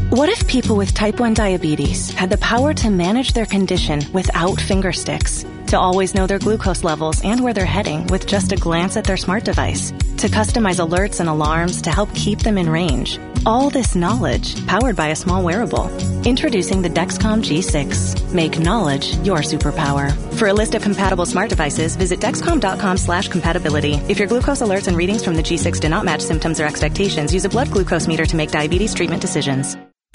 What if people with type 1 diabetes had the power to manage their condition without finger sticks? To always know their glucose levels and where they're heading with just a glance at their smart device? To customize alerts and alarms to help keep them in range? All this knowledge powered by a small wearable. Introducing the Dexcom G6. Make knowledge your superpower. For a list of compatible smart devices, visit Dexcom.com/compatibility. If your glucose alerts and readings from the G6 do not match symptoms or expectations, use a blood glucose meter to make diabetes treatment decisions.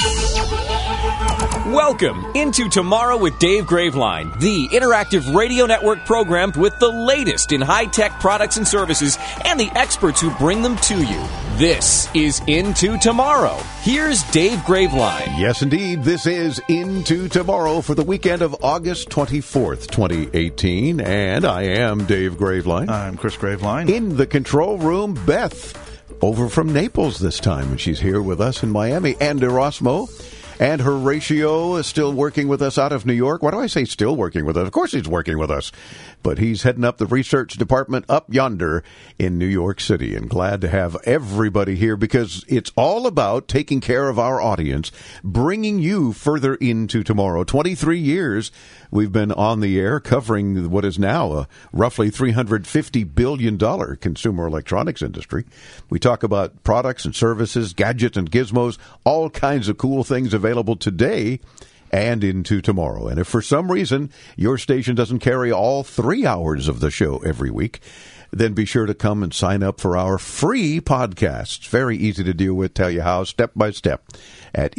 Welcome into Tomorrow with Dave Graveline, the interactive radio network program with the latest in high-tech products and services and the experts who bring them to you. This is Into Tomorrow. Here's Dave Graveline. Yes, indeed. This is Into Tomorrow for the weekend of August 24th, 2018. And I am Dave Graveline. I'm Chris Graveline. In the control room, Beth, over from Naples this time. And she's here with us in Miami. And Erasmo. And Horatio is still working with us out of New York. Why do I say still working with us? Of course he's working with us. But he's heading up the research department up yonder in New York City. And glad to have everybody here because it's all about taking care of our audience, bringing you further into tomorrow. 23 years we've been on the air covering what is now a roughly $350 billion consumer electronics industry. We talk about products and services, gadgets and gizmos, all kinds of cool things available today and into tomorrow. And if for some reason your station doesn't carry all 3 hours of the show every week, then be sure to come and sign up for our free podcasts. Very easy to deal with, tell you how, step by step at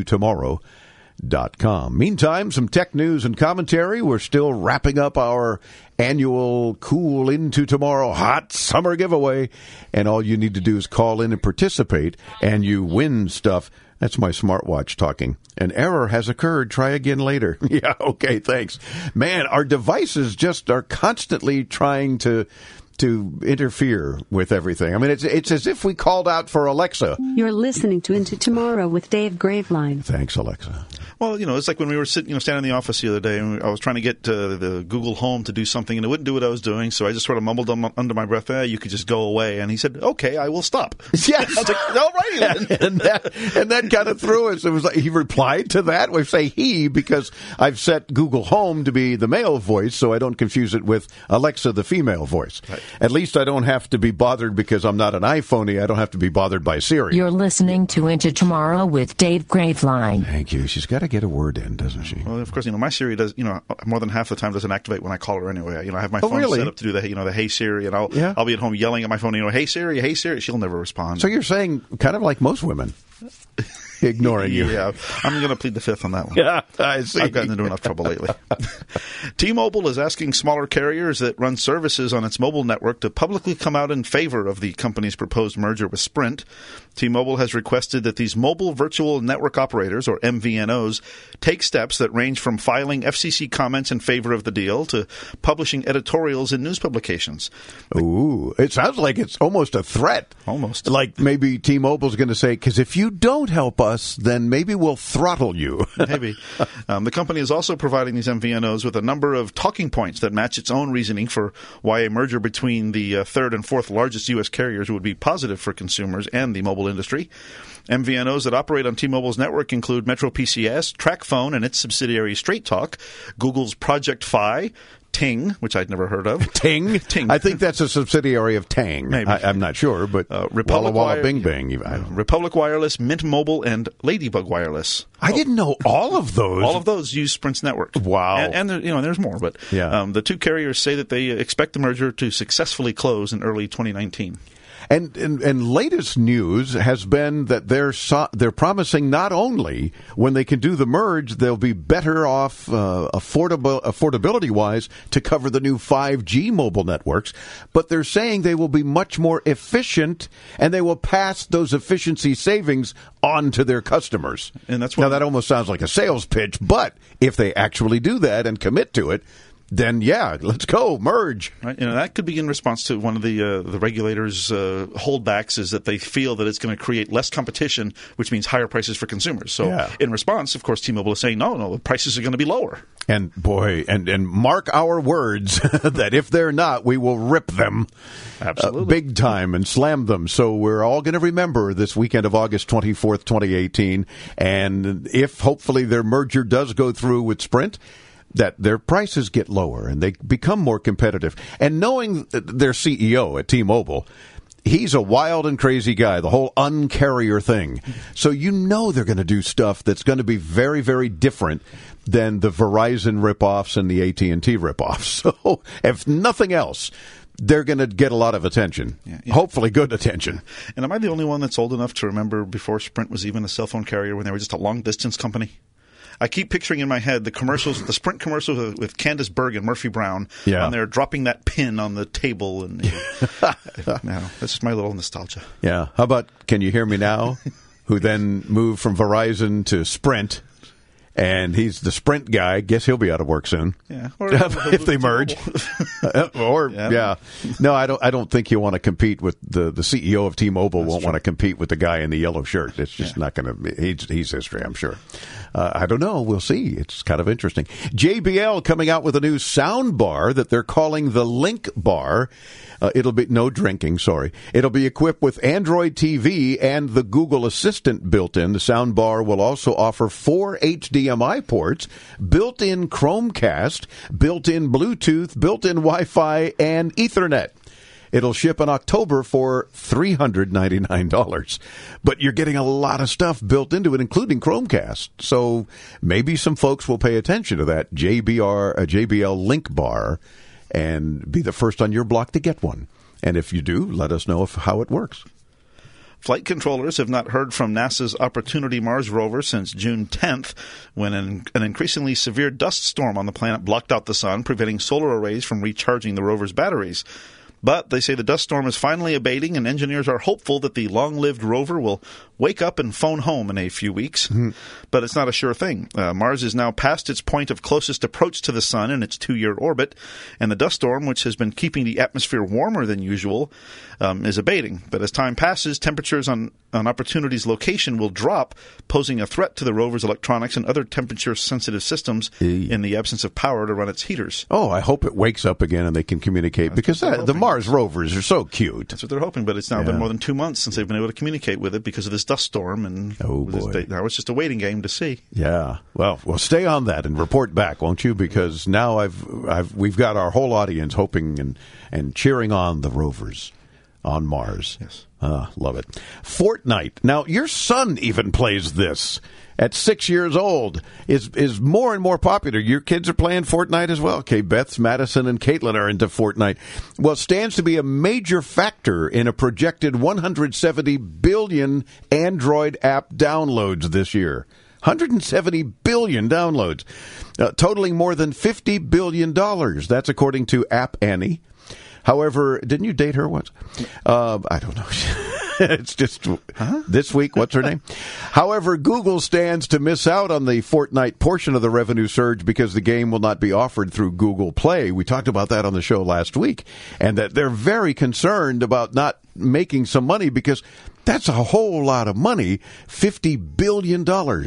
intotomorrow.com. Meantime, some tech news and commentary. We're still wrapping up our annual Cool Into Tomorrow Hot Summer Giveaway. And all you need to do is call in and participate, and you win stuff. That's my smartwatch talking. An error has occurred. Try again later. Yeah, okay, thanks. Man, our devices just are constantly trying to interfere with everything. I mean, it's as if we called out for Alexa. You're listening to Into Tomorrow with Dave Graveline. Thanks, Alexa. Well, it's like when we were standing in the office the other day, and I was trying to get the Google Home to do something, and it wouldn't do what I was doing, so I just sort of mumbled under my breath, you could just go away. And he said, okay, I will stop. Yes. I was like, all right then. and that kind of threw us. It was like he replied to that. We say he because I've set Google Home to be the male voice, so I don't confuse it with Alexa, the female voice. Right. At least I don't have to be bothered because I'm not an iPhone-y. I don't have to be bothered by Siri. You're listening to Into Tomorrow with Dave Graveline. Thank you. She's got to get a word in, doesn't she? Well, of course, my Siri does, more than half the time doesn't activate when I call her anyway. I have my phone set up to do the Hey Siri, and I'll be at home yelling at my phone, Hey Siri, Hey Siri. She'll never respond. So you're saying kind of like most women. Ignoring you. Yeah, I'm going to plead the fifth on that one. Yeah, I see. I've gotten into enough trouble lately. T-Mobile is asking smaller carriers that run services on its mobile network to publicly come out in favor of the company's proposed merger with Sprint. T-Mobile has requested that these mobile virtual network operators, or MVNOs, take steps that range from filing FCC comments in favor of the deal to publishing editorials in news publications. Ooh, it sounds like it's almost a threat. Almost. Like maybe T-Mobile's going to say, because if you don't help us, then maybe we'll throttle you. Maybe. The company is also providing these MVNOs with a number of talking points that match its own reasoning for why a merger between the third and fourth largest U.S. carriers would be positive for consumers and the mobile industry. MVNOs that operate on T-Mobile's network include Metro PCS, TracFone and its subsidiary Straight Talk, Google's Project Fi, Ting, which I'd never heard of. Ting? Ting. I think that's a subsidiary of Tang. Maybe. I'm not sure, but Republic Walla Walla Bing Bang. Republic Wireless, Mint Mobile, and Ladybug Wireless. I didn't know all of those. All of those use Sprint's network. Wow. And there's more. But the two carriers say that they expect the merger to successfully close in early 2019. And latest news has been that they're promising not only when they can do the merge, they'll be better off affordability-wise to cover the new 5G mobile networks, but they're saying they will be much more efficient and they will pass those efficiency savings on to their customers. And that's now, that almost sounds like a sales pitch, but if they actually do that and commit to it, then yeah, let's go, merge. Right, that could be in response to one of the regulators' holdbacks is that they feel that it's going to create less competition, which means higher prices for consumers. So in response, of course, T-Mobile is saying, no, the prices are going to be lower. And boy, and mark our words that if they're not, we will rip them big time and slam them. So we're all going to remember this weekend of August 24th, 2018. And if hopefully their merger does go through with Sprint, that their prices get lower and they become more competitive. And knowing their CEO at T-Mobile, he's a wild and crazy guy, the whole uncarrier thing. So you know they're going to do stuff that's going to be very, very different than the Verizon ripoffs and the AT&T ripoffs. So if nothing else, they're going to get a lot of attention, hopefully good attention. And am I the only one that's old enough to remember before Sprint was even a cell phone carrier when they were just a long-distance company? I keep picturing in my head the commercials, the Sprint commercials with Candace Berg and Murphy Brown on there dropping that pin on the table. And that's just my little nostalgia. Yeah. How about Can You Hear Me Now? Who then moved from Verizon to Sprint. And he's the Sprint guy. Guess he'll be out of work soon. Yeah, or if they merge. No, I don't think you want to compete with the CEO of T-Mobile. Won't want to compete with the guy in the yellow shirt. It's just not going to. He's history, I'm sure. I don't know. We'll see. It's kind of interesting. JBL coming out with a new sound bar that they're calling the Link Bar. It'll be no drinking, sorry. It'll be equipped with Android TV and the Google Assistant built in. The sound bar will also offer 4 HDMI ports, built-in Chromecast, built-in Bluetooth, built-in Wi-Fi, and Ethernet. It'll ship in October for $399. But you're getting a lot of stuff built into it, including Chromecast. So maybe some folks will pay attention to that JBL Link Bar and be the first on your block to get one. And if you do, let us know how it works. Flight controllers have not heard from NASA's Opportunity Mars rover since June 10th, when an increasingly severe dust storm on the planet blocked out the sun, preventing solar arrays from recharging the rover's batteries. But they say the dust storm is finally abating, and engineers are hopeful that the long-lived rover will wake up and phone home in a few weeks. But it's not a sure thing. Mars is now past its point of closest approach to the sun in its 2-year orbit, and the dust storm, which has been keeping the atmosphere warmer than usual, is abating. But as time passes, temperatures on Opportunity's location will drop, posing a threat to the rover's electronics and other temperature-sensitive systems in the absence of power to run its heaters. Oh, I hope it wakes up again and they can communicate, because the Mars rovers are so cute. That's what they're hoping, but it's now been more than 2 months since they've been able to communicate with it because of this dust storm, and now it's just a waiting game to see. Yeah, well, stay on that and report back, won't you? Because now we've got our whole audience hoping and cheering on the rovers on Mars. Yes. Love it. Fortnite. Now, your son even plays this. At 6 years old, is more and more popular. Your kids are playing Fortnite as well. Okay, Beth, Madison, and Caitlin are into Fortnite. Well, it stands to be a major factor in a projected 170 billion Android app downloads this year. 170 billion downloads, totaling more than $50 billion. That's according to App Annie. However, didn't you date her once? I don't know. It's just this week. What's her name? However, Google stands to miss out on the Fortnite portion of the revenue surge because the game will not be offered through Google Play. We talked about that on the show last week, and that they're very concerned about not making some money, because that's a whole lot of money, $50 billion.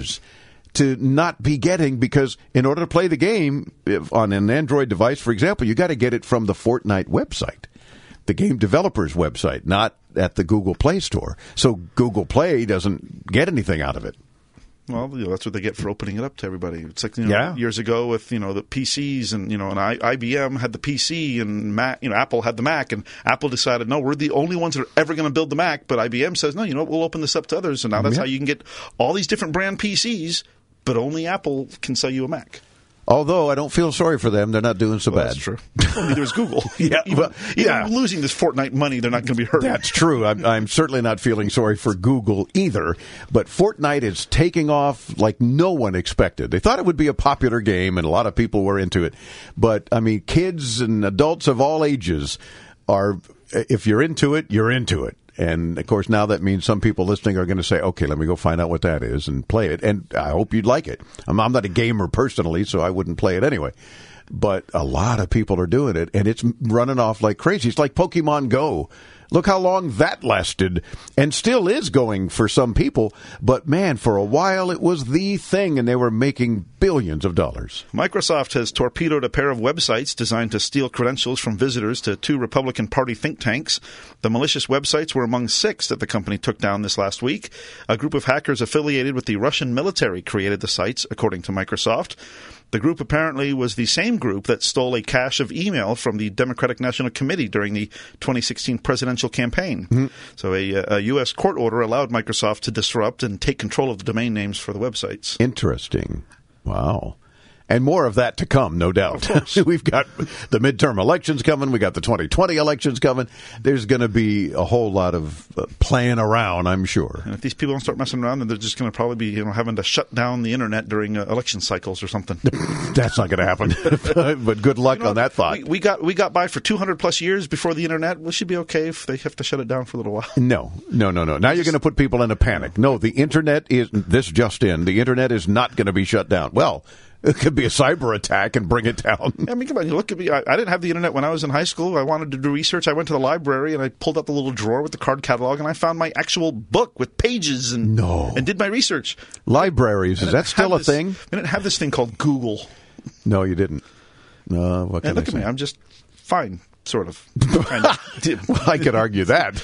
To not be getting, because in order to play the game on an Android device, for example, you got to get it from the Fortnite website, the game developer's website, not at the Google Play Store. So Google Play doesn't get anything out of it. Well, that's what they get for opening it up to everybody. It's like years ago with the PCs, and and IBM had the PC, and Mac, Apple had the Mac, and Apple decided, no, we're the only ones that are ever going to build the Mac. But IBM says, no, we'll open this up to others, and now that's how you can get all these different brand PCs. But only Apple can sell you a Mac. Although I don't feel sorry for them. They're not doing so bad. That's true. Well, neither is Google. Even losing this Fortnite money, they're not going to be hurt. That's true. I'm certainly not feeling sorry for Google either. But Fortnite is taking off like no one expected. They thought it would be a popular game, and a lot of people were into it. But, kids and adults of all ages are, if you're into it, you're into it. And, of course, now that means some people listening are going to say, okay, let me go find out what that is and play it. And I hope you'd like it. I'm not a gamer personally, so I wouldn't play it anyway. but a lot of people are doing it, and it's running off like crazy. It's like Pokemon Go. Look how long that lasted, and still is going for some people. But, man, for a while it was the thing, and they were making billions of dollars. Microsoft has torpedoed a pair of websites designed to steal credentials from visitors to 2 Republican Party think tanks. The malicious websites were among 6 that the company took down this last week. A group of hackers affiliated with the Russian military created the sites, according to Microsoft. The group apparently was the same group that stole a cache of email from the Democratic National Committee during the 2016 presidential campaign. Mm-hmm. So a U.S. court order allowed Microsoft to disrupt and take control of the domain names for the websites. Interesting. Wow. And more of that to come, no doubt. We've got the midterm elections coming. We got the 2020 elections coming. There's going to be a whole lot of playing around, I'm sure. And if these people don't start messing around, then they're just going to probably be, having to shut down the internet during election cycles or something. That's not going to happen. But good luck on that thought. We got by for 200 plus years before the internet. We should be okay if they have to shut it down for a little while. No. Now you're going to put people in a panic. No, the internet is the internet is not going to be shut down. Well, it could be a cyber attack and bring it down. I mean, come on. Look at me. I didn't have the internet when I was in high school. I wanted to do research. I went to the library and I pulled out the little drawer with the card catalog and I found my actual book with pages and did my research. Libraries, is that still a thing? I didn't have this thing called Google. No, you didn't. What can look at me. I'm just fine. Sort of. Kind of. Well, I could argue that.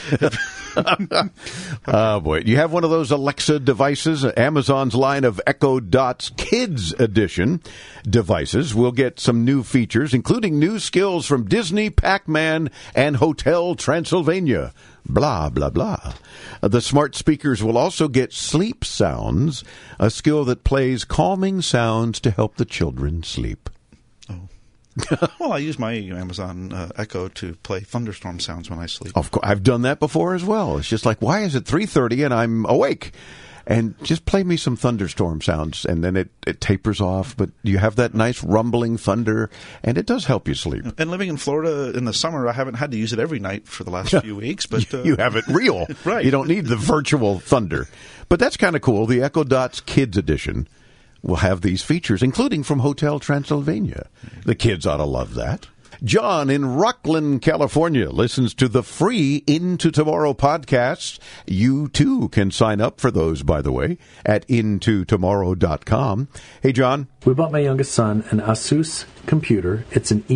Oh, boy. You have one of those Alexa devices, Amazon's line of Echo Dot's Kids Edition devices will get some new features, including new skills from Disney, Pac-Man, and Hotel Transylvania. Blah, blah, blah. The smart speakers will also get sleep sounds, a skill that plays calming sounds to help the children sleep. Well, I use my Amazon Echo to play thunderstorm sounds when I sleep. Of course, I've done that before as well. It's just like, why is it 3:30 and I'm awake? And just play me some thunderstorm sounds, and then it tapers off. But you have that nice rumbling thunder, and it does help you sleep. And living in Florida in the summer, I haven't had to use it every night for the last few weeks. But you have it real. Right. You don't need the virtual thunder. But that's kind of cool. The Echo Dot's Kids Edition will have these features, including from Hotel Transylvania. The kids ought to love that. John in Rocklin, California, listens to the free Into Tomorrow podcasts. You, too, can sign up for those, by the way, at intotomorrow.com. Hey, John. We bought my youngest son an Asus computer. It's an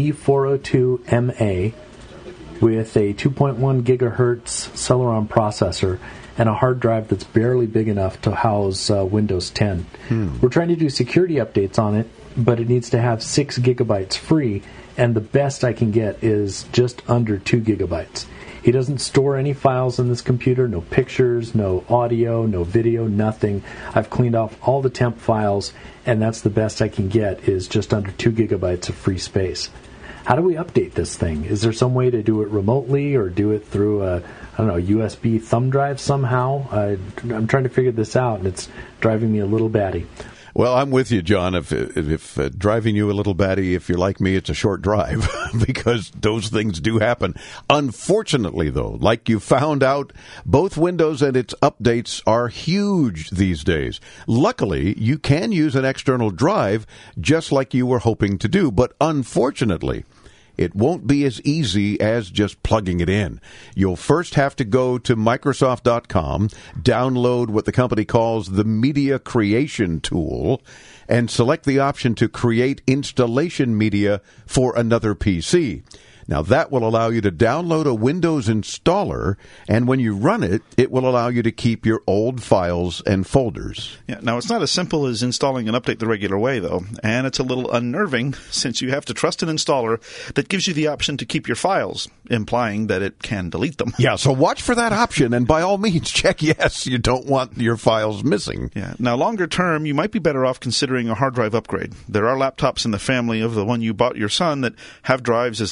E402MA with a 2.1 gigahertz Celeron processor and a hard drive that's barely big enough to house Windows 10. We're trying to do security updates on it, but it needs to have 6 gigabytes free, and the best I can get is just under 2 gigabytes. He doesn't store any files in this computer, no pictures, no audio, no video, nothing. I've cleaned off all the temp files, and that's the best I can get is just under 2 gigabytes of free space. How do we update this thing? Is there some way to do it remotely or do it through a USB thumb drive somehow? I'm trying to figure this out, and it's driving me a little batty. Well, I'm with you, John. If driving you a little batty, if you're like me, it's a short drive because those things do happen. Unfortunately, though, like you found out, both Windows and its updates are huge these days. Luckily, you can use an external drive just like you were hoping to do, but unfortunately, it won't be as easy as just plugging it in. You'll first have to go to Microsoft.com, download what the company calls the Media Creation Tool, and select the option to create installation media for another PC. Now, that will allow you to download a Windows installer, and when you run it, it will allow you to keep your old files and folders. Yeah, now, it's not as simple as installing an update the regular way, though, and it's a little unnerving since you have to trust an installer that gives you the option to keep your files, implying that it can delete them. Yeah, so watch for that option, and by all means, check yes, you don't want your files missing. Yeah. Now, longer term, you might be better off considering a hard drive upgrade. There are laptops in the family of the one you bought your son that have drives as large as a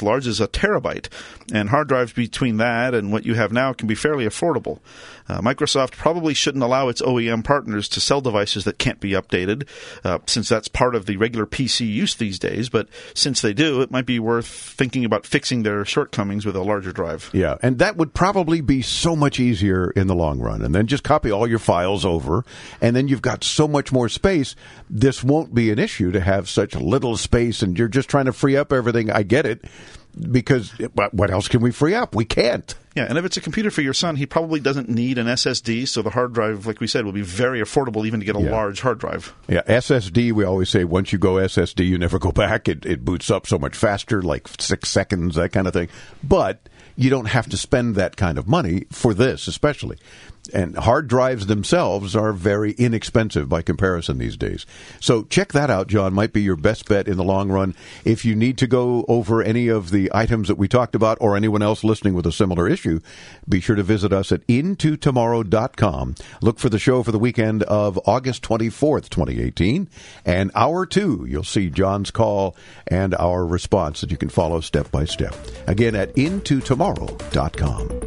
terabyte, and hard drives between that and what you have now can be fairly affordable. Microsoft probably shouldn't allow its OEM partners to sell devices that can't be updated, since that's part of the regular PC use these days, but since they do, it might be worth thinking about fixing their shortcomings with a larger drive. Yeah, and that would probably be so much easier in the long run. And then just copy all your files over, and then you've got so much more space. This won't be an issue to have such little space, and you're just trying to free up everything. I get it, because what else can we free up? We can't. Yeah, and if it's a computer for your son, he probably doesn't need an SSD, so the hard drive, like we said, will be very affordable even to get a large hard drive. Yeah, SSD, we always say once you go SSD, you never go back. It boots up so much faster, like 6 seconds, that kind of thing. But you don't have to spend that kind of money for this, especially. And hard drives themselves are very inexpensive by comparison these days. So check that out, John. Might be your best bet in the long run. If you need to go over any of the items that we talked about, or anyone else listening with a similar issue, be sure to visit us at intotomorrow.com. Look for the show for the weekend of August 24th, 2018. And hour 2, you'll see John's call and our response that you can follow step by step. Again, at intotomorrow.com.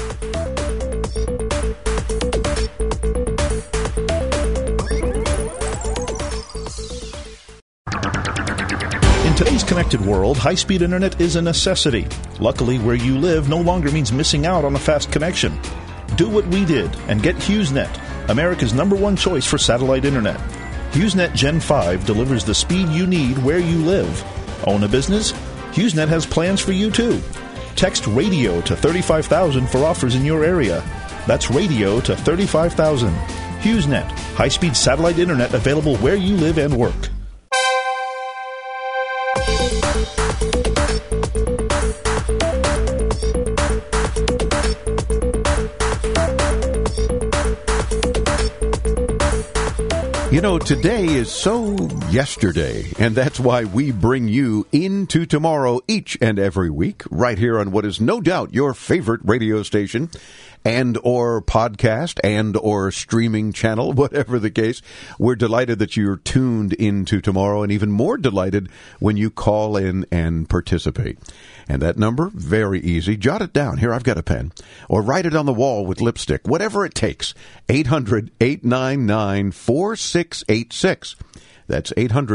In today's connected world, high-speed internet is a necessity. Luckily, where you live no longer means missing out on a fast connection. Do what we did and get HughesNet, America's #1 choice for satellite internet. HughesNet Gen 5 delivers the speed you need where you live. Own a business? HughesNet has plans for you too. Text RADIO to 35,000 for offers in your area. That's radio to 35,000. HughesNet, high-speed satellite internet available where you live and work. You know, today is so yesterday, and that's why we bring you Into Tomorrow each and every week, right here on what is no doubt your favorite radio station, and or podcast, and or streaming channel, whatever the case. We're delighted that you're tuned into tomorrow, and even more delighted when you call in and participate. And that number, very easy. Jot it down. Here, I've got a pen. Or write it on the wall with lipstick. Whatever it takes. 800-899-4686. That's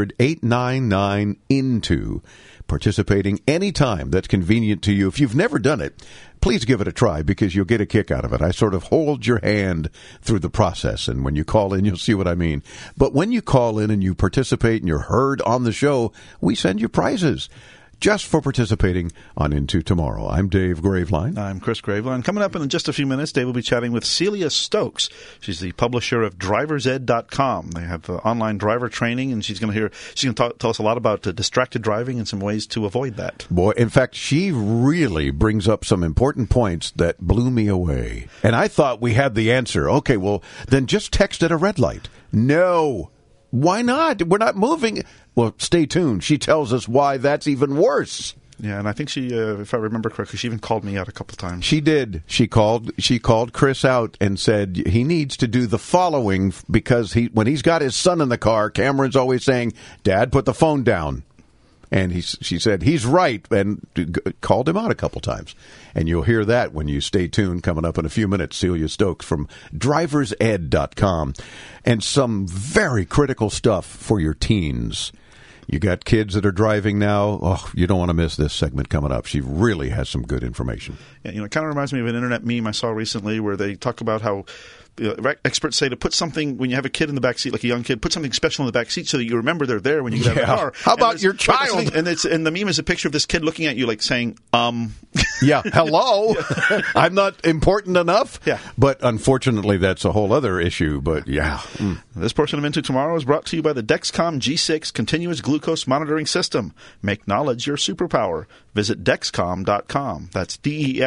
800-899-INTO. Participating anytime that's convenient to you. If you've never done it, please give it a try because you'll get a kick out of it. I sort of hold your hand through the process, and when you call in, you'll see what I mean. But when you call in and you participate and you're heard on the show, we send you prizes just for participating on Into Tomorrow. I'm Dave Graveline. I'm Chris Graveline. Coming up in just a few minutes, Dave will be chatting with Celia Stokes. She's the publisher of driversed.com. They have online driver training, and she's going to tell us a lot about distracted driving and some ways to avoid that. Boy, in fact, she really brings up some important points that blew me away. And I thought we had the answer. Okay, well, then just text at a red light. No. Why not? We're not moving. Well, stay tuned. She tells us why that's even worse. Yeah, and I think she, if I remember correctly, she even called me out a couple times. She did. She called Chris out and said he needs to do the following because when he's got his son in the car, Cameron's always saying, "Dad, put the phone down." And she said, he's right, and called him out a couple times. And you'll hear that when you stay tuned coming up in a few minutes. Celia Stokes from driversed.com. And some very critical stuff for your teens. You got kids that are driving now. Oh, you don't want to miss this segment coming up. She really has some good information. Yeah, it kind of reminds me of an internet meme I saw recently where they talk about how experts say to put something, when you have a kid in the back seat, like a young kid, put something special in the back seat so that you remember they're there when you get out of the car. How about your child? And the meme is a picture of this kid looking at you like saying, Yeah, hello. I'm not important enough. Yeah. But unfortunately, that's a whole other issue. But yeah. This portion of Into Tomorrow is brought to you by the Dexcom G6 Continuous Glucose Monitoring System. Make knowledge your superpower. Visit Dexcom.com. That's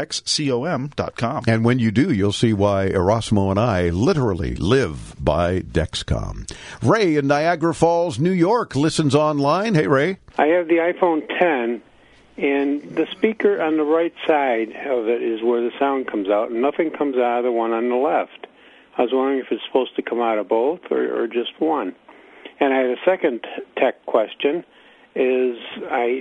DEXCOM.com. And when you do, you'll see why Erasmo and I literally live by Dexcom. Ray in Niagara Falls, New York, listens online. Hey, Ray. I have the iPhone 10, and the speaker on the right side of it is where the sound comes out, and nothing comes out of the one on the left. I was wondering if it's supposed to come out of both or just one. And I had a second tech question, is I don't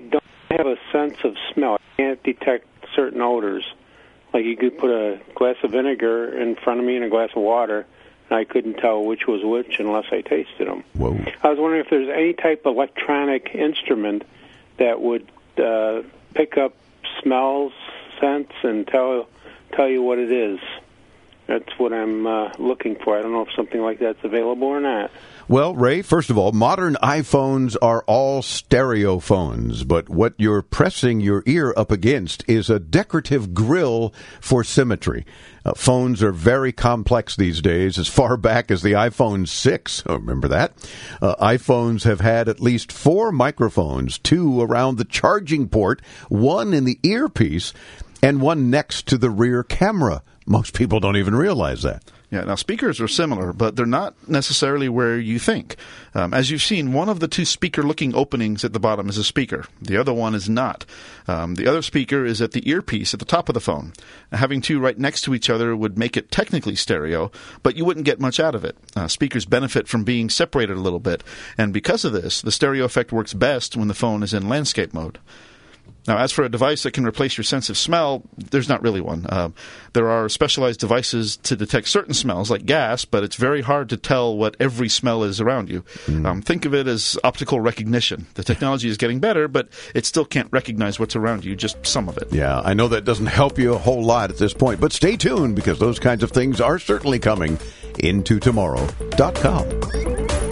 I have a sense of smell. I can't detect certain odors. Like you could put a glass of vinegar in front of me and a glass of water, and I couldn't tell which was which unless I tasted them. Whoa. I was wondering if there's any type of electronic instrument that would pick up smells, scents, and tell you what it is. That's what I'm looking for. I don't know if something like that's available or not. Well, Ray, first of all, modern iPhones are all stereo phones, but what you're pressing your ear up against is a decorative grill for symmetry. Phones are very complex these days, as far back as the iPhone 6. Oh, remember that? iPhones have had at least 4 microphones, 2 around the charging port, 1 in the earpiece, and 1 next to the rear camera. Most people don't even realize that. Yeah, now speakers are similar, but they're not necessarily where you think. As you've seen, one of the 2 speaker-looking openings at the bottom is a speaker. The other one is not. The other speaker is at the earpiece at the top of the phone. Having 2 right next to each other would make it technically stereo, but you wouldn't get much out of it. Speakers benefit from being separated a little bit, and because of this, the stereo effect works best when the phone is in landscape mode. Now, as for a device that can replace your sense of smell, there's not really one. There are specialized devices to detect certain smells, like gas, but it's very hard to tell what every smell is around you. Think of it as optical recognition. The technology is getting better, but it still can't recognize what's around you, just some of it. Yeah, I know that doesn't help you a whole lot at this point, but stay tuned because those kinds of things are certainly coming into tomorrow.com.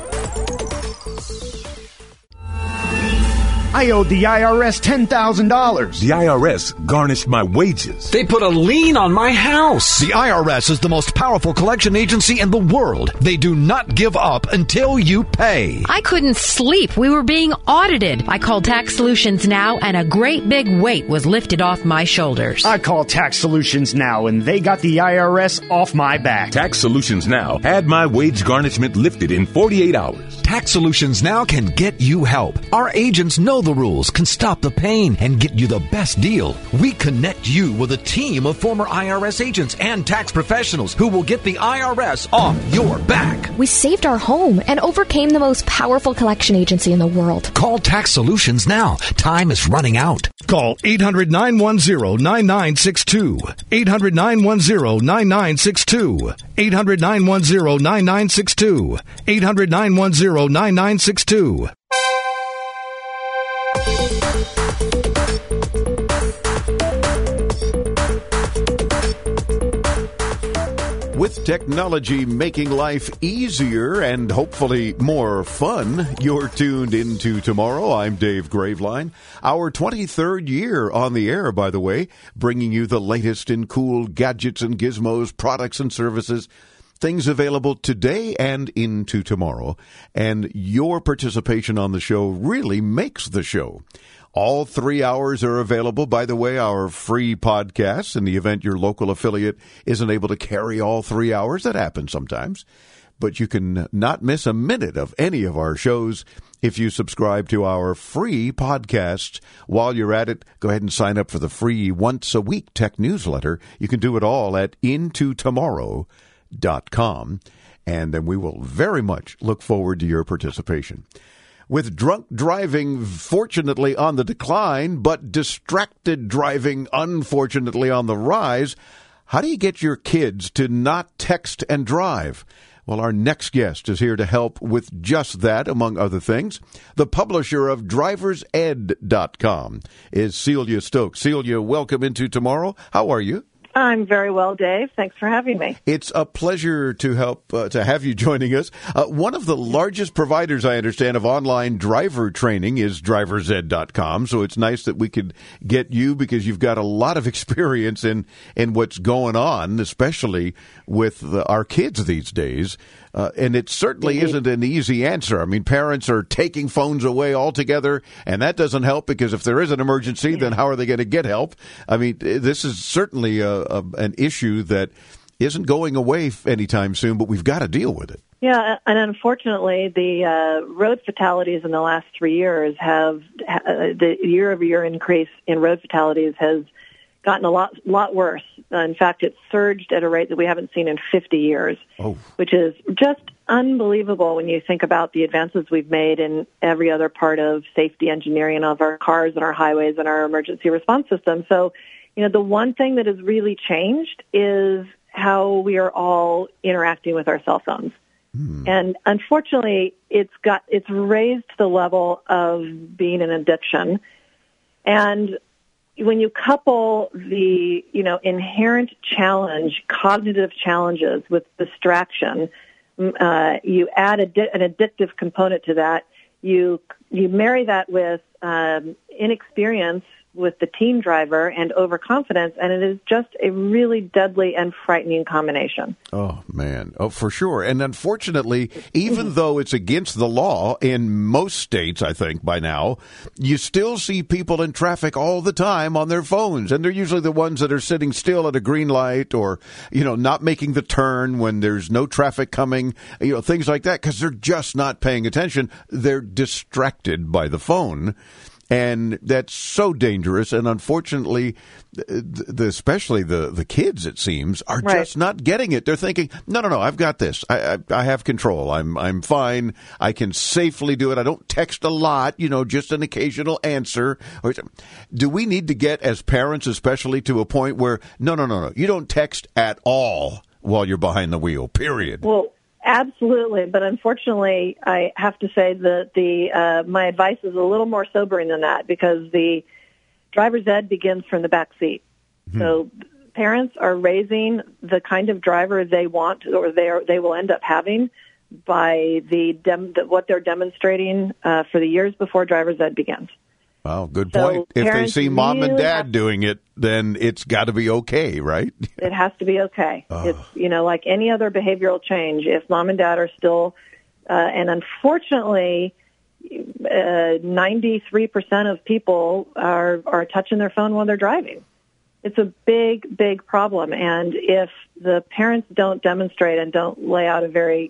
I owed the IRS $10,000. The IRS garnished my wages. They put a lien on my house. The IRS is the most powerful collection agency in the world. They do not give up until you pay. I couldn't sleep. We were being audited. I called Tax Solutions Now, and a great big weight was lifted off my shoulders. I called Tax Solutions Now, and they got the IRS off my back. Tax Solutions Now had my wage garnishment lifted in 48 hours. Tax Solutions Now can get you help. Our agents know the rules, can stop the pain, and get you the best deal. We connect you with a team of former IRS agents and tax professionals who will get the IRS off your back. We saved our home and overcame the most powerful collection agency in the world. Call Tax Solutions now. Time is running out. Call 800-910-9962. 800-910-9962. 800-910-9962. 800-910-9962. With technology making life easier and hopefully more fun, you're tuned into Tomorrow. I'm Dave Graveline. Our 23rd year on the air, by the way, bringing you the latest in cool gadgets and gizmos, products and services, things available today and into tomorrow. And your participation on the show really makes the show. All 3 hours are available. By the way, our free podcasts in the event your local affiliate isn't able to carry all 3 hours. That happens sometimes. But you can not miss a minute of any of our shows if you subscribe to our free podcasts. While you're at it, go ahead and sign up for the free once-a-week tech newsletter. You can do it all at intotomorrow.com. And then we will very much look forward to your participation. With drunk driving fortunately on the decline, but distracted driving unfortunately on the rise, how do you get your kids to not text and drive? Well, our next guest is here to help with just that, among other things. The publisher of DriversEd.com is Celia Stokes. Celia, welcome into Tomorrow. How are you? I'm very well, Dave. Thanks for having me. It's a pleasure to have you joining us. One of the largest providers, I understand, of online driver training is DriversEd.com. So it's nice that we could get you because you've got a lot of experience in what's going on, especially with our kids these days. And it certainly isn't an easy answer. I mean, parents are taking phones away altogether, and that doesn't help because if there is an emergency, then how are they going to get help? I mean, this is certainly an issue that isn't going away anytime soon, but we've got to deal with it. Yeah, and unfortunately, the road fatalities in the last 3 years the year-over-year increase in road fatalities has gotten a lot worse. In fact, it's surged at a rate that we haven't seen in 50 years, which is just unbelievable when you think about the advances we've made in every other part of safety engineering of our cars and our highways and our emergency response system. So, the one thing that has really changed is how we are all interacting with our cell phones. And unfortunately, it's raised to the level of being an addiction. And when you couple the, inherent challenge, cognitive challenges with distraction, you add an addictive component to that. You marry that with inexperience with the teen driver and overconfidence, and it is just a really deadly and frightening combination. Oh, man. Oh, for sure. And unfortunately, even though it's against the law in most states, I think, by now, you still see people in traffic all the time on their phones. And they're usually the ones that are sitting still at a green light or, not making the turn when there's no traffic coming, things like that, because they're just not paying attention. They're distracted by the phone. And that's so dangerous. And unfortunately, especially the kids, it seems, are just not getting it. They're thinking, no, I've got this. I have control. I'm fine. I can safely do it. I don't text a lot, just an occasional answer. Do we need to get, as parents especially, to a point where, no, you don't text at all while you're behind the wheel, period? Well, absolutely, but unfortunately, I have to say that my advice is a little more sobering than that, because the driver's ed begins from the back seat. So parents are raising the kind of driver they want, or they will end up having, by what they're demonstrating for the years before driver's ed begins. Wow, good point. If they see mom and dad doing it, then it's got to be okay, right? It has to be okay. It's, like any other behavioral change, if mom and dad are still, and unfortunately, 93% of people are touching their phone while they're driving. It's a big, big problem. And if the parents don't demonstrate and don't lay out a very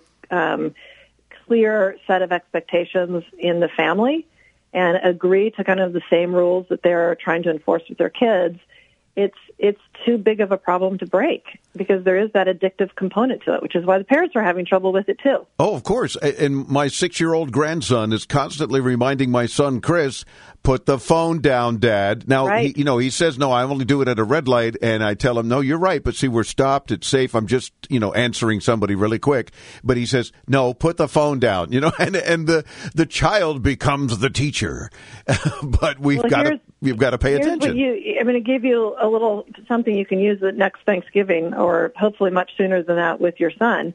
clear set of expectations in the family, and agree to kind of the same rules that they're trying to enforce with their kids, it's too big of a problem to break, because there is that addictive component to it, which is why the parents are having trouble with it too. Oh, of course. And my 6-year-old grandson is constantly reminding my son, Chris, put the phone down, Dad. Now, he says, no, I only do it at a red light. And I tell him, no, you're right. But see, we're stopped. It's safe. I'm just, answering somebody really quick. But he says, no, put the phone down, and the child becomes the teacher. But we've got to pay attention. I'm going to give you a little something you can use at next Thanksgiving, or hopefully much sooner than that, with your son.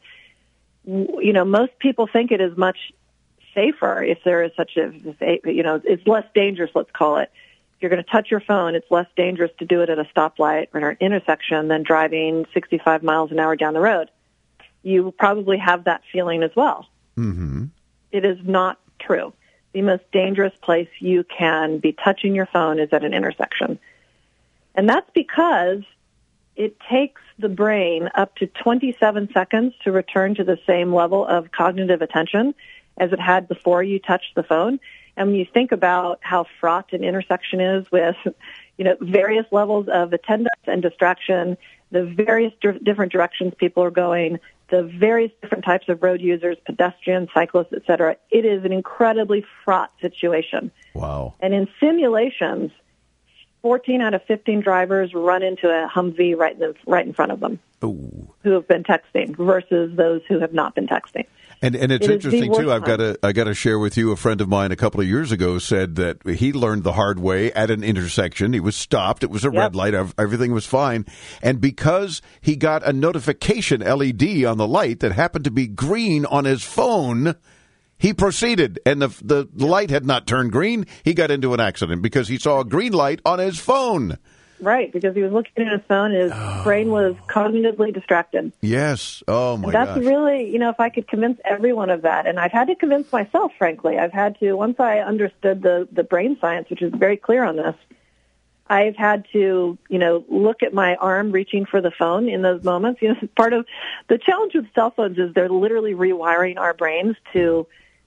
Most people think it is much safer if there is such it's less dangerous, let's call it. If you're going to touch your phone, it's less dangerous to do it at a stoplight or an intersection than driving 65 miles an hour down the road. You probably have that feeling as well. Mm-hmm. It is not true. The most dangerous place you can be touching your phone is at an intersection. And that's because it takes the brain up to 27 seconds to return to the same level of cognitive attention as it had before you touched the phone. And when you think about how fraught an intersection is with, various levels of attendance and distraction, the various different directions people are going, the various different types of road users, pedestrians, cyclists, et cetera, it is an incredibly fraught situation. Wow. And in simulations, 14 out of 15 drivers run into a Humvee right in front of them. Ooh. Who have been texting versus those who have not been texting. And it's interesting too. I got to share with you. A friend of mine a couple of years ago said that he learned the hard way at an intersection. He was stopped. It was a red light. Everything was fine. And because he got a notification LED on the light that happened to be green on his phone, he proceeded, and the light had not turned green. He got into an accident because he saw a green light on his phone. Right, because he was looking at his phone. His brain was cognitively distracted. Yes. Oh, my gosh. That's really, if I could convince everyone of that, and I've had to convince myself, frankly. I've had to, once I understood the brain science, which is very clear on this, I've had to, look at my arm reaching for the phone in those moments. Part of the challenge with cell phones is they're literally rewiring our brains to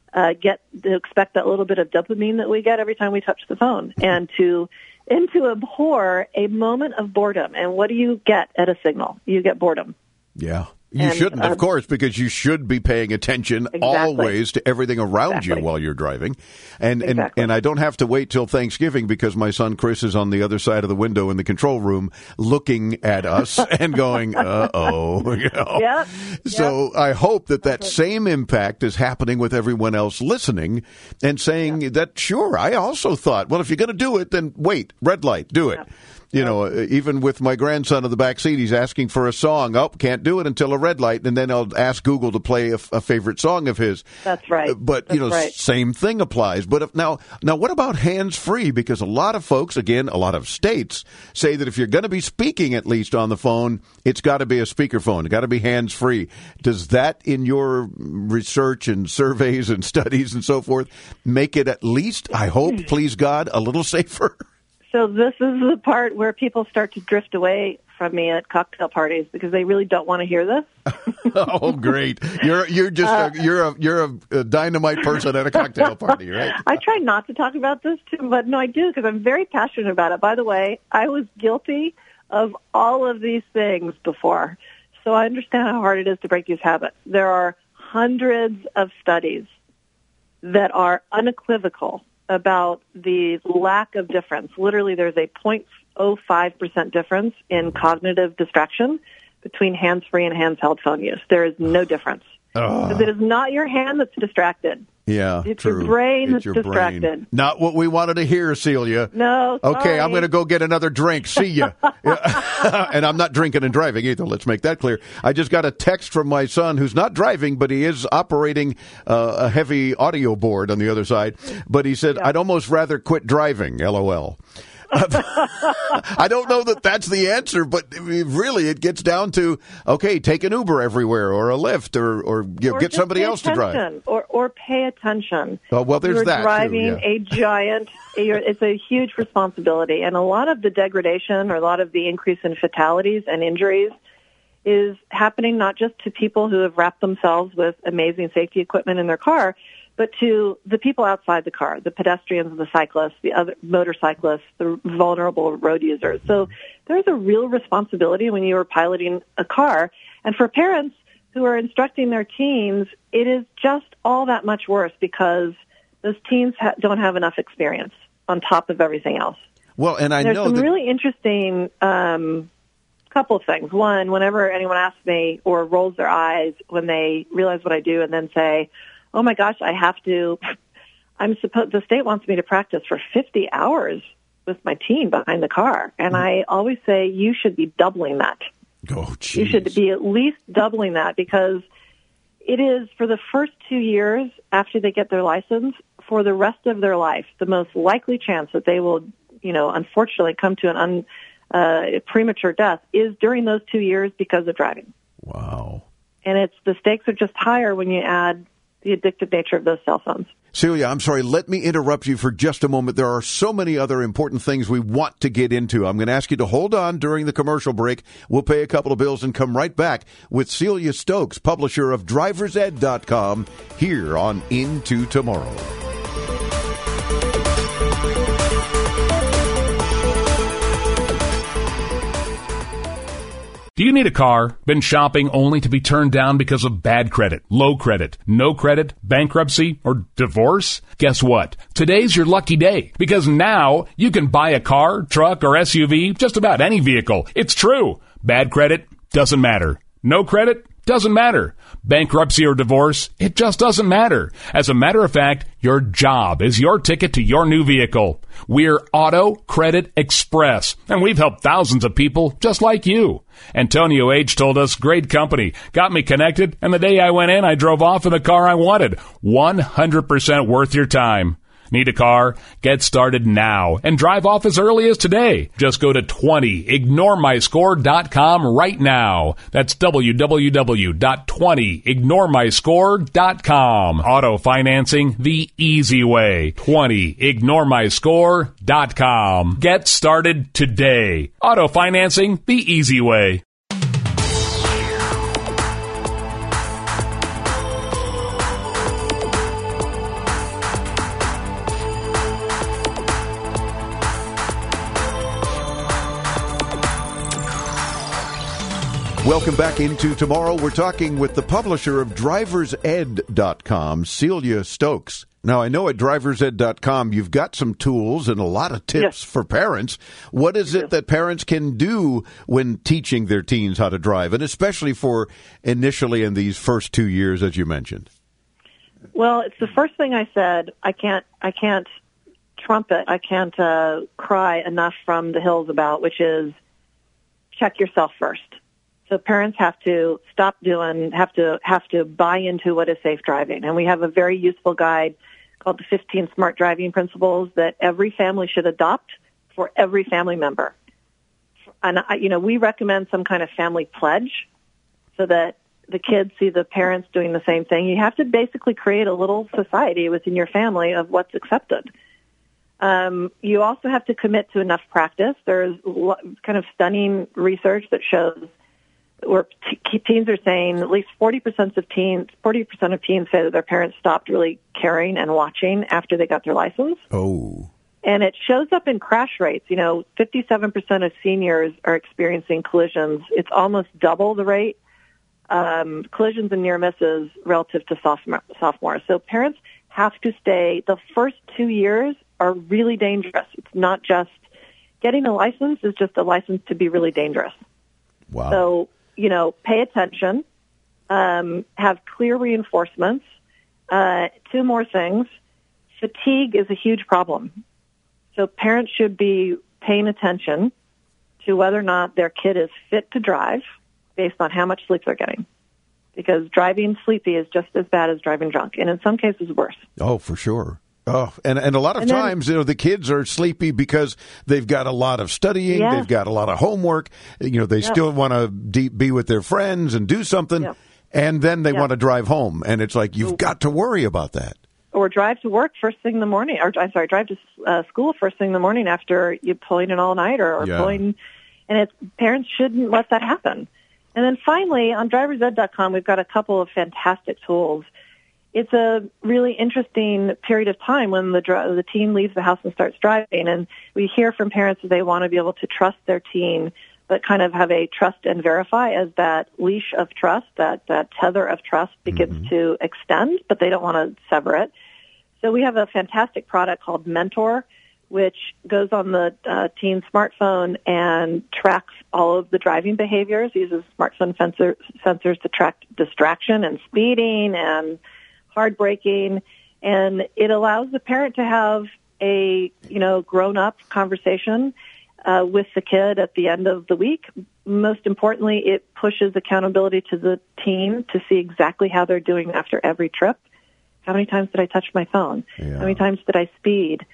expect that little bit of dopamine that we get every time we touch the phone, and to abhor a moment of boredom. And what do you get at a signal? You get boredom. Yeah. You shouldn't, of course, because you should be paying attention always to everything around you while you're driving. And I don't have to wait till Thanksgiving because my son Chris is on the other side of the window in the control room looking at us and going, uh-oh. You know? Yep. So I hope that same impact is happening with everyone else listening and saying that, sure, I also thought, well, if you're going to do it, then wait, red light, do it. You know, even with my grandson in the back seat, he's asking for a song. Oh, can't do it until a red light. And then I'll ask Google to play a favorite song of his. That's right. But, same thing applies. But now, what about hands-free? Because a lot of folks, again, a lot of states say that if you're going to be speaking at least on the phone, it's got to be a speakerphone. It's got to be hands-free. Does that, in your research and surveys and studies and so forth, make it at least, I hope, please God, a little safer? So this is the part where people start to drift away from me at cocktail parties because they really don't want to hear this. Oh, great! You're just you're a dynamite person at a cocktail party, right? I try not to talk about this too, but no, I do because I'm very passionate about it. By the way, I was guilty of all of these things before, so I understand how hard it is to break these habits. There are hundreds of studies that are unequivocal about the lack of difference. Literally, there's a 0.05% difference in cognitive distraction between hands-free and hands-held phone use. There is no difference. Because it is not your hand that's distracted. Yeah, it's true. Your brain that's your distracted. Brain. Not what we wanted to hear, Celia. No, sorry. Okay, I'm going to go get another drink. See ya. And I'm not drinking and driving either. Let's make that clear. I just got a text from my son who's not driving, but he is operating a heavy audio board on the other side. But he said, I'd almost rather quit driving, LOL. I don't know that that's the answer, but really it gets down to, okay, take an Uber everywhere or a Lyft or get somebody else to drive. Or pay attention. Oh, well, there's You're that driving too, yeah. a giant, it's a huge responsibility. And a lot of the degradation or a lot of the increase in fatalities and injuries is happening not just to people who have wrapped themselves with amazing safety equipment in their car, but to the people outside the car, the pedestrians, the cyclists, the other motorcyclists, the vulnerable road users. So there's a real responsibility when you are piloting a car. And for parents who are instructing their teens, it is just all that much worse because those teens don't have enough experience on top of everything else. Well, and there's some really interesting couple of things. One, whenever anyone asks me or rolls their eyes when they realize what I do and then say, oh my gosh, the state wants me to practice for 50 hours with my team behind the car. And I always say, you should be doubling that. Oh, geez. You should be at least doubling that because it is for the first 2 years after they get their license, for the rest of their life, the most likely chance that they will, unfortunately come to a premature death is during those 2 years because of driving. Wow. And the stakes are just higher when you add the addictive nature of those cell phones. Celia, I'm sorry. Let me interrupt you for just a moment. There are so many other important things we want to get into. I'm going to ask you to hold on during the commercial break. We'll pay a couple of bills and come right back with Celia Stokes, publisher of DriversEd.com, here on Into Tomorrow. Do you need a car? Been shopping only to be turned down because of bad credit, low credit, no credit, bankruptcy, or divorce? Guess what? Today's your lucky day because now you can buy a car, truck, or SUV, just about any vehicle. It's true. Bad credit doesn't matter. No credit doesn't matter. Bankruptcy or divorce, it just doesn't matter. As a matter of fact, your job is your ticket to your new vehicle. We're Auto Credit Express, and we've helped thousands of people just like you. Antonio H. told us, great company, got me connected, and the day I went in, I drove off in the car I wanted. 100% worth your time. Need a car? Get started now and drive off as early as today. Just go to 20ignoremyscore.com right now. That's www.20ignoremyscore.com. Auto financing the easy way. 20ignoremyscore.com. Get started today. Auto financing the easy way. Welcome back into Tomorrow. We're talking with the publisher of DriversEd.com, Celia Stokes. Now, I know at DriversEd.com you've got some tools and a lot of tips for parents. What is it that parents can do when teaching their teens how to drive, and especially for initially in these first 2 years, as you mentioned? Well, it's the first thing I said. I can't trumpet. I can't cry enough from the hills about, which is check yourself first. So parents have to have to buy into what is safe driving. And we have a very useful guide called the 15 Smart Driving Principles that every family should adopt for every family member. And, we recommend some kind of family pledge so that the kids see the parents doing the same thing. You have to basically create a little society within your family of what's accepted. You also have to commit to enough practice. There's kind of stunning research that shows where teens are saying at least 40% of teens say that their parents stopped really caring and watching after they got their license. Oh. And it shows up in crash rates. 57% of seniors are experiencing collisions. It's almost double the rate, collisions and near misses relative to sophomores. So parents have to stay. The first 2 years are really dangerous. It's not just getting a license, it's just a license to be really dangerous. Wow. So, pay attention, have clear reinforcements. 2 more things. Fatigue is a huge problem. So parents should be paying attention to whether or not their kid is fit to drive based on how much sleep they're getting. Because driving sleepy is just as bad as driving drunk, and in some cases worse. Oh, for sure. Oh, and a lot of times, the kids are sleepy because they've got a lot of studying, they've got a lot of homework, they still want to be with their friends and do something, and then they want to drive home, and it's like, you've got to worry about that. Or drive to work first thing in the morning, drive to school first thing in the morning after you pulling an all-nighter or pulling, and parents shouldn't let that happen. And then finally, on DriversEd.com, we've got a couple of fantastic tools. It's a really interesting period of time when the teen leaves the house and starts driving, and we hear from parents that they want to be able to trust their teen, but kind of have a trust and verify as that leash of trust, that tether of trust begins to extend, but they don't want to sever it. So we have a fantastic product called Mentor, which goes on the teen's smartphone and tracks all of the driving behaviors, uses smartphone sensors to track distraction and speeding and hard braking, and it allows the parent to have a grown-up conversation with the kid at the end of the week. Most importantly, it pushes accountability to the teen to see exactly how they're doing after every trip. How many times did I touch my phone? Yeah. How many times did I speed?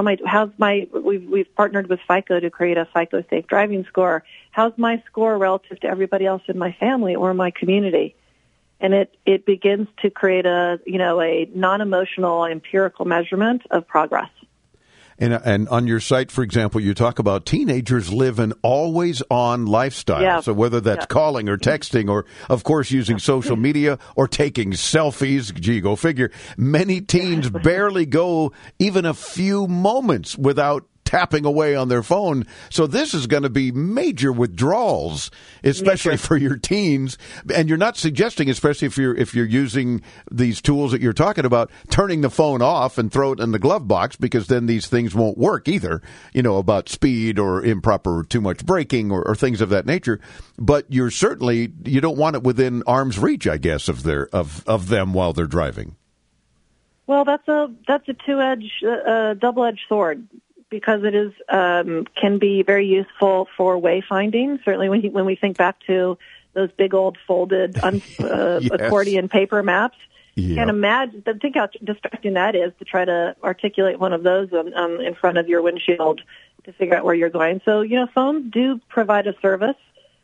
We've partnered with FICO to create a FICO Safe Driving Score. How's my score relative to everybody else in my family or my community? And it begins to create a non-emotional empirical measurement of progress. And on your site, for example, you talk about teenagers live an always-on lifestyle. Yeah. So whether that's calling or texting or, of course, using social media or taking selfies, gee, go figure, many teens barely go even a few moments without tapping away on their phone. So this is going to be major withdrawals, especially for your teens. And you're not suggesting, especially if you're using these tools that you're talking about, turning the phone off and throw it in the glove box, because then these things won't work either, about speed or improper or too much braking or things of that nature. But you don't want it within arm's reach, I guess, of them while they're driving. Well, that's a double-edged sword, because it is can be very useful for wayfinding. Certainly, when we think back to those big old folded accordion paper maps, you can imagine. Think how distracting that is to try to articulate one of those in front of your windshield to figure out where you're going. So, phones do provide a service,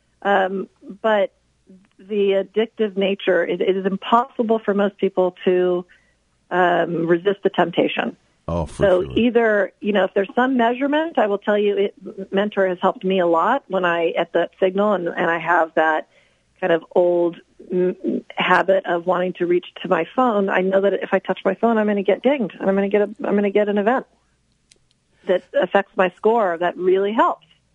but the addictive nature, it is impossible for most people to resist the temptation. Oh, for sure. Either, if there's some measurement, I will tell you, Mentor has helped me a lot when at that signal, and I have that kind of old habit of wanting to reach to my phone. I know that if I touch my phone, I'm going to get dinged, and I'm going to get an event that affects my score. That really helps.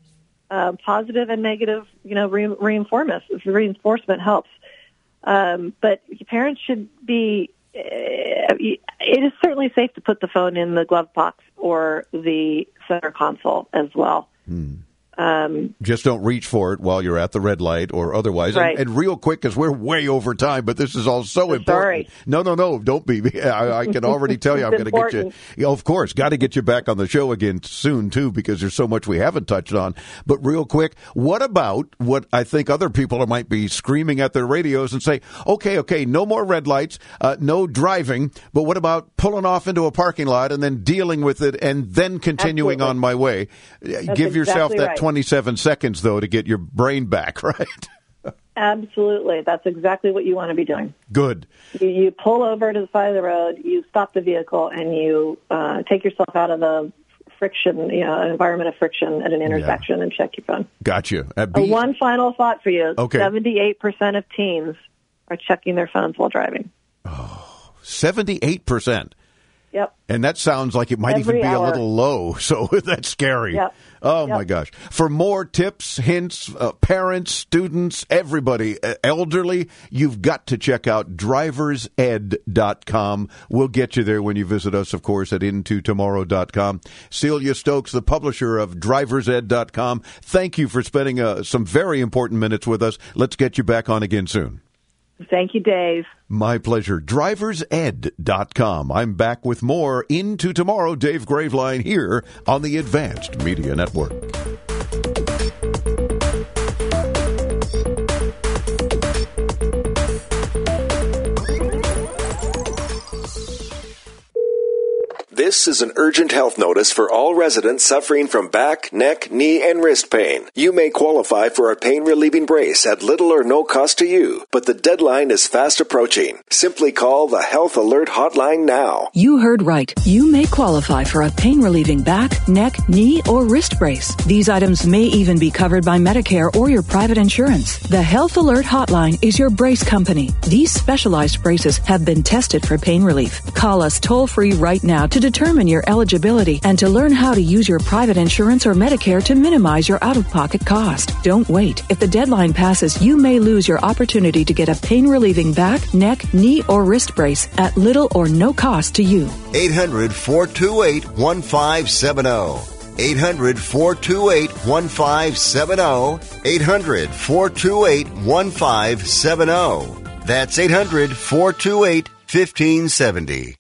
positive and negative, reinforcement helps. But parents should be, it is certainly safe to put the phone in the glove box or the center console as well. Just don't reach for it while you're at the red light or otherwise. Right. And real quick, because we're way over time, but this is all so important. No, don't be. I can already tell you I'm going to get you. Of course, got to get you back on the show again soon, too, because there's so much we haven't touched on. But real quick, what about what I think other people might be screaming at their radios and say, okay, no more red lights, no driving, but what about pulling off into a parking lot and then dealing with it and then continuing on my way? Give yourself that 27 seconds, though, to get your brain back, right? Absolutely. That's exactly what you want to be doing. Good. You pull over to the side of the road, you stop the vehicle, and you take yourself out of the friction, environment of friction at an intersection and check your phone. Gotcha. One final thought for you. Okay. 78% of teens are checking their phones while driving. Oh, 78%. Yep. And that sounds like it might even be a little low, so that's scary. Yep. Oh, my gosh. For more tips, hints, parents, students, everybody, elderly, you've got to check out driversed.com. We'll get you there when you visit us, of course, at intotomorrow.com. Celia Stokes, the publisher of driversed.com, thank you for spending some very important minutes with us. Let's get you back on again soon. Thank you, Dave. My pleasure. driversed.com. I'm back with more Into Tomorrow. Dave Graveline here on the Advanced Media Network. This is an urgent health notice for all residents suffering from back, neck, knee, and wrist pain. You may qualify for a pain-relieving brace at little or no cost to you, but the deadline is fast approaching. Simply call the Health Alert Hotline now. You heard right. You may qualify for a pain-relieving back, neck, knee, or wrist brace. These items may even be covered by Medicare or your private insurance. The Health Alert Hotline is your brace company. These specialized braces have been tested for pain relief. Call us toll-free right now to determine your eligibility and to learn how to use your private insurance or Medicare to minimize your out-of-pocket cost. Don't wait. If the deadline passes, you may lose your opportunity to get a pain-relieving back, neck, knee, or wrist brace at little or no cost to you. 800-428-1570. 800-428-1570. 800-428-1570. That's 800-428-1570.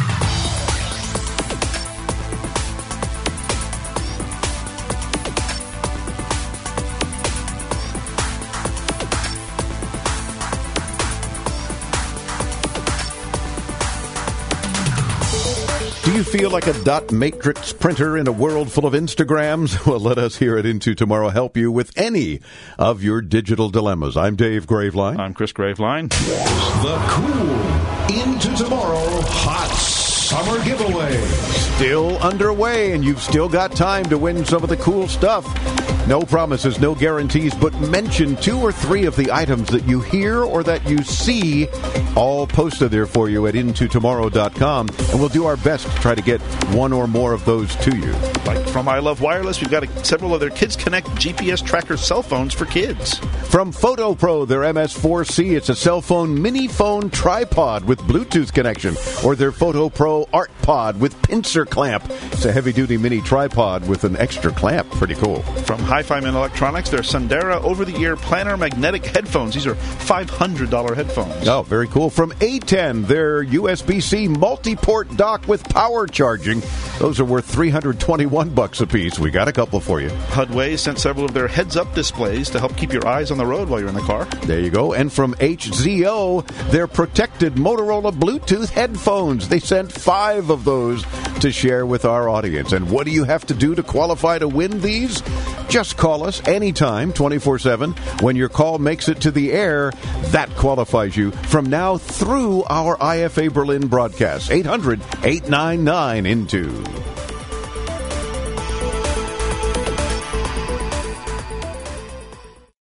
Do you feel like a dot matrix printer in a world full of Instagrams? Well, let us here at Into Tomorrow help you with any of your digital dilemmas. I'm Dave Graveline. I'm Chris Graveline. The cool Into Tomorrow Hot Summer Giveaway. Still underway, and you've still got time to win some of the cool stuff. No promises, no guarantees, but mention 2 or 3 of the items that you hear or that you see, all posted there for you at intotomorrow.com, and we'll do our best to try to get one or more of those to you. Like from I Love Wireless, we've got several of their Kids Connect GPS tracker cell phones for kids. From Photo Pro, their MS4C, it's a cell phone mini phone tripod with Bluetooth connection, or their Photo Pro Art Pod with pincer clamp. It's a heavy-duty mini tripod with an extra clamp. Pretty cool. From Hi-Fi Man Electronics, their Sundera over-the-ear planar magnetic headphones. These are $500 headphones. Oh, very cool. From A10, their USB-C multi-port dock with power charging. Those are worth $321 a piece. We got a couple for you. Hudway sent several of their heads-up displays to help keep your eyes on the road while you're in the car. There you go. And from HZO, their protected Motorola Bluetooth headphones. They sent 5 of those to share with our audience. And what do you have to do to qualify to win these? Just call us anytime, 24/7. When your call makes it to the air, that qualifies you from now through our IFA Berlin broadcast. 800-899-INTO.